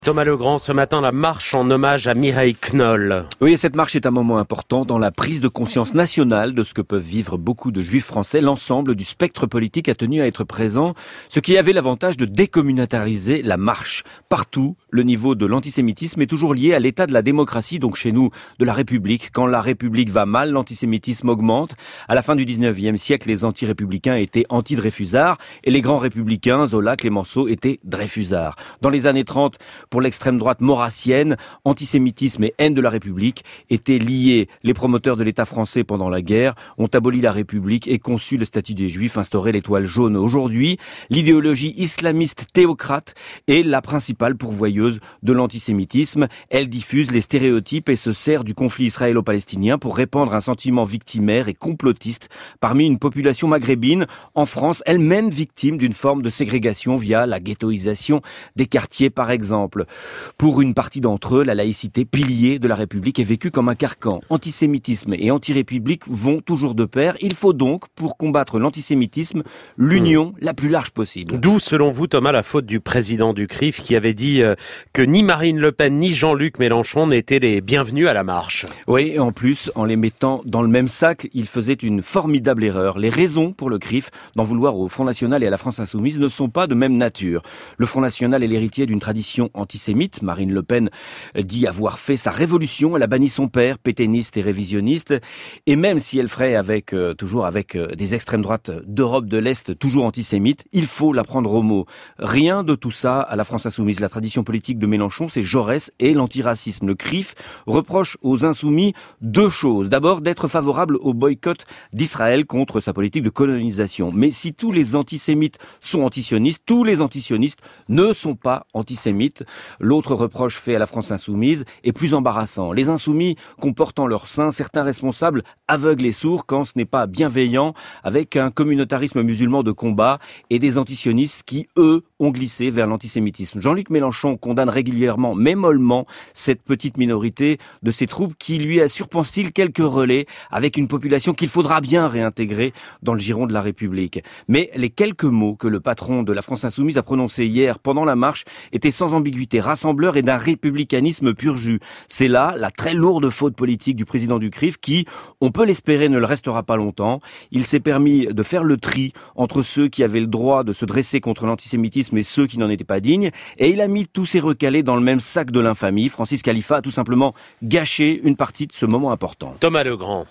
Thomas Legrand, ce matin, la marche en hommage à Mireille Knoll. Oui, cette marche est un moment important dans la prise de conscience nationale de ce que peuvent vivre beaucoup de juifs français. L'ensemble du spectre politique a tenu à être présent, ce qui avait l'avantage de décommunautariser la marche. Partout, le niveau de l'antisémitisme est toujours lié à l'état de la démocratie, donc chez nous, de la République. Quand la République va mal, l'antisémitisme augmente. À la fin du 19e siècle, les anti-républicains étaient anti-dreyfusards et les grands républicains, Zola, Clémenceau, étaient dreyfusards. Dans les années 30, pour l'extrême droite maurassienne, antisémitisme et haine de la République étaient liés. Les promoteurs de l'État français pendant la guerre ont aboli la République et conçu le statut des Juifs, instauré l'étoile jaune. Aujourd'hui, l'idéologie islamiste théocrate est la principale pourvoyeuse de l'antisémitisme. Elle diffuse les stéréotypes et se sert du conflit israélo-palestinien pour répandre un sentiment victimaire et complotiste parmi une population maghrébine, en France, elle-même victime d'une forme de ségrégation via la ghettoisation des quartiers, par exemple. Pour une partie d'entre eux, la laïcité, pilier de la République, est vécue comme un carcan. Antisémitisme et anti-république vont toujours de pair. Il faut donc, pour combattre l'antisémitisme, l'union la plus large possible. D'où, selon vous, Thomas, la faute du président du CRIF qui avait dit que ni Marine Le Pen ni Jean-Luc Mélenchon n'étaient les bienvenus à la marche. Oui, et en plus, en les mettant dans le même sac, il faisait une formidable erreur. Les raisons pour le CRIF d'en vouloir au Front National et à la France Insoumise ne sont pas de même nature. Le Front National est l'héritier d'une tradition antisémite. Marine Le Pen dit avoir fait sa révolution. Elle a banni son père, pétainiste et révisionniste. Et même si elle ferait toujours avec des extrêmes droites d'Europe de l'Est, toujours antisémites, il faut la prendre au mot. Rien de tout ça à la France Insoumise. La tradition politique de Mélenchon, c'est Jaurès et l'antiracisme. Le CRIF reproche aux Insoumis deux choses. D'abord, d'être favorable au boycott d'Israël contre sa politique de colonisation. Mais si tous les antisémites sont antisionistes, tous les antisionistes ne sont pas antisémites. L'autre reproche fait à la France Insoumise est plus embarrassant. Les Insoumis comportent en leur sein certains responsables aveugles et sourds quand ce n'est pas bienveillant, avec un communautarisme musulman de combat et des antisionistes qui, eux, ont glissé vers l'antisémitisme. Jean-Luc Mélenchon condamne régulièrement, mais mollement, cette petite minorité de ses troupes qui lui assurent, pense-t-il, quelques relais avec une population qu'il faudra bien réintégrer dans le giron de la République. Mais les quelques mots que le patron de la France Insoumise a prononcés hier pendant la marche étaient sans ambiguïté, rassembleur et d'un républicanisme pur jus. C'est là la très lourde faute politique du président du CRIF qui, on peut l'espérer, ne le restera pas longtemps. Il s'est permis de faire le tri entre ceux qui avaient le droit de se dresser contre l'antisémitisme et ceux qui n'en étaient pas dignes, et il a mis tous ces recalés dans le même sac de l'infamie. Francis Khalifa a tout simplement gâché une partie de ce moment important. Thomas Legrand.